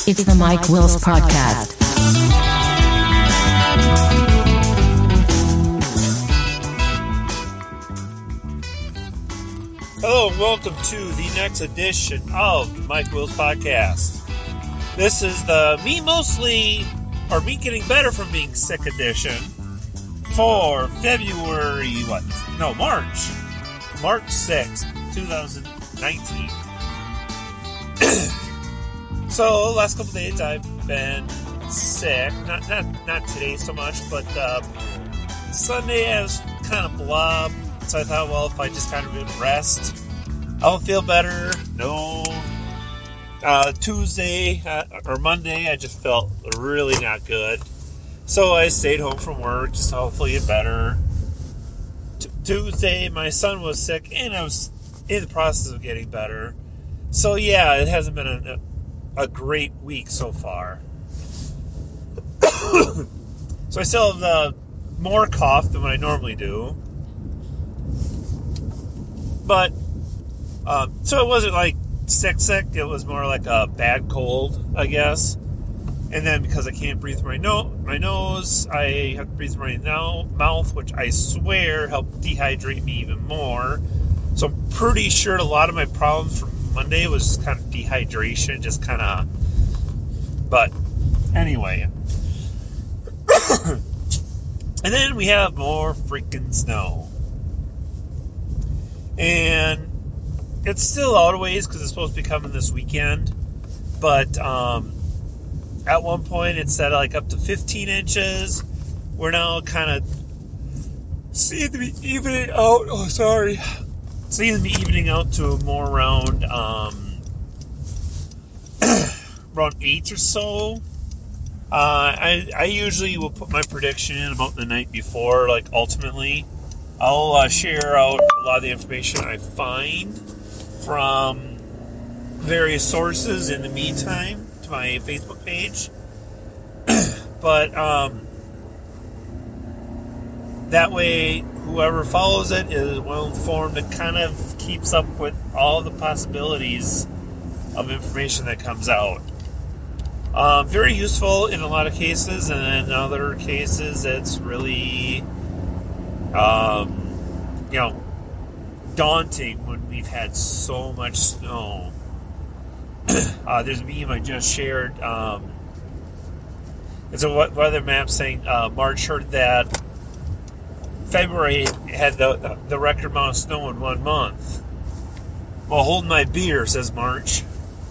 It's the Mike Wills Podcast. Hello and welcome to the next edition of the Mike Wills Podcast. This is the me getting better from being sick edition for March 6th, 2019. So, last couple days I've been sick. Not today so much, but Sunday I was kind of blob. So I thought, well, if I just kind of rest, I'll feel better. No. Tuesday or Monday, I just felt really not good. So I stayed home from work just to hopefully get better. Tuesday, my son was sick, and I was in the process of getting better. So yeah, it hasn't been a great week so far. So I still have more cough than what I normally do. But, so it wasn't like sick. It was more like a bad cold, I guess. And then because I can't breathe through my nose, I have to breathe through my mouth, which I swear helped dehydrate me even more. So I'm pretty sure a lot of my problems from Monday was kind of dehydration, but anyway. And then we have more freaking snow. And it's still out of ways because it's supposed to be coming this weekend. But at one point it said like up to 15 inches. We're now kind of seeing to be evening out. Seeing to be evening out to more around 8 or so. I usually will put my prediction in about the night before, like ultimately. I'll share out a lot of the information I find from various sources in the meantime to my Facebook page. But that way, whoever follows it is well informed and kind of keeps up with all the possibilities of information that comes out. Very useful in a lot of cases, and in other cases it's really daunting when we've had so much snow. There's a meme I just shared. It's a weather map saying March heard that February had the record amount of snow in 1 month. Well, hold my beer, says March.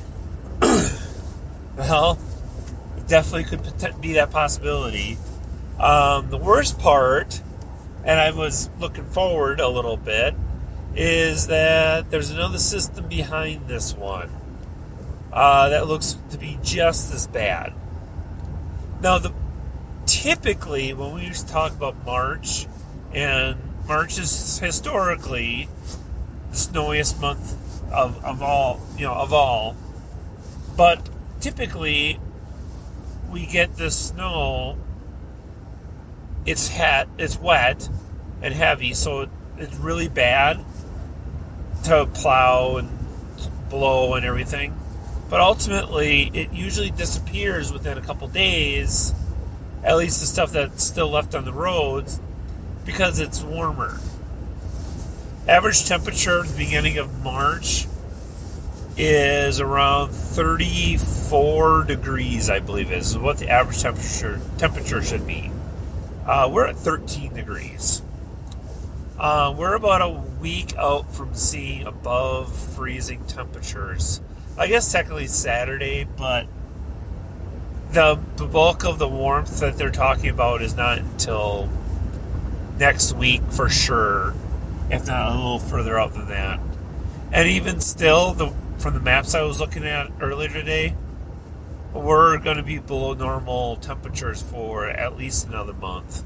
Well, it definitely could be that possibility. The worst part, and I was looking forward a little bit, is that there's another system behind this one that looks to be just as bad. Now, typically, when we used to talk about March, and March is historically the snowiest month of all, but typically we get this snow. It's wet and heavy, so it's really bad to plow and blow and everything. But ultimately, it usually disappears within a couple days, at least the stuff that's still left on the roads, because it's warmer. Average temperature at the beginning of March is around 34 degrees, I believe is what the average temperature should be. We're at 13 degrees. We're about a week out from seeing above freezing temperatures. I guess technically Saturday, but the bulk of the warmth that they're talking about is not until next week for sure, if not a little further out than that. And even still, from the maps I was looking at earlier today, we're going to be below normal temperatures for at least another month.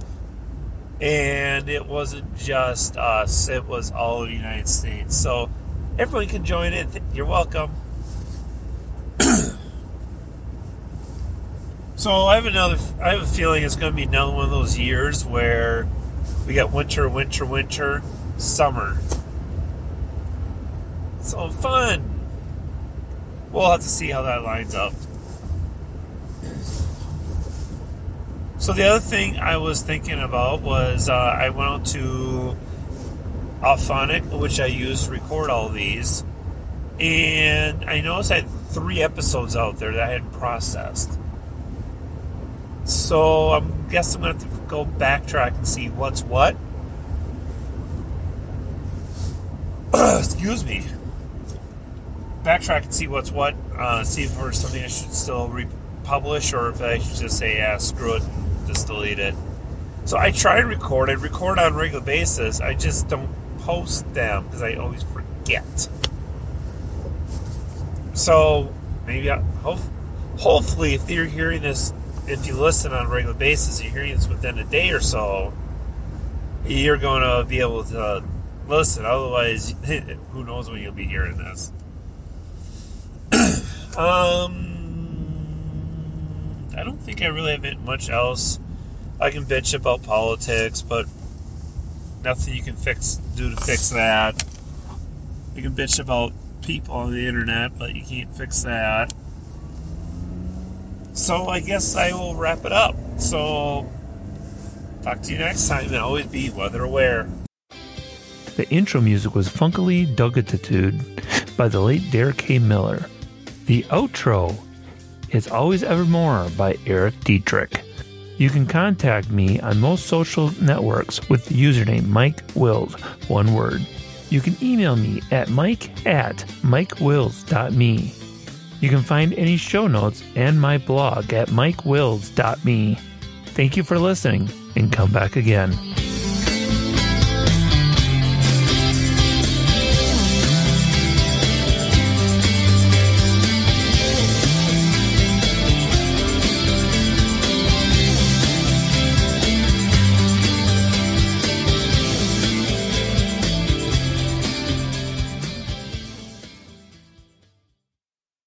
And it wasn't just us, it was all of the United States. So everyone can join it. You're welcome. So I have a feeling it's going to be another one of those years where we got winter, summer. So fun. We'll have to see how that lines up. So the other thing I was thinking about was I went out to Auphonic, which I use to record all these, and I noticed I had 3 episodes out there that I hadn't processed. So I guess I'm going to have to go backtrack and see what's what. Excuse me. Backtrack and see what's what. See if there's something I should still republish, or if I should just say, yeah, screw it, and just delete it. So I try to record. I record on a regular basis. I just don't post them because I always forget. So maybe hopefully if you're hearing this, if you listen on a regular basis, you're hearing this within a day or so, you're going to be able to listen. Otherwise, who knows when you'll be hearing this. I don't think I really have much else. I can bitch about politics, but nothing you can do to fix that. You can bitch about people on the internet, but you can't fix that. So I guess I will wrap it up. So talk to you next time, and always be weather aware. The intro music was Funkily Dugatitude by the late Derek K. Miller. The outro is Always Evermore by Eric Dietrich. You can contact me on most social networks with the username Mike Wills, one word. You can email me at mike@mikewills.me. You can find any show notes and my blog at mikewills.me. Thank you for listening, and come back again.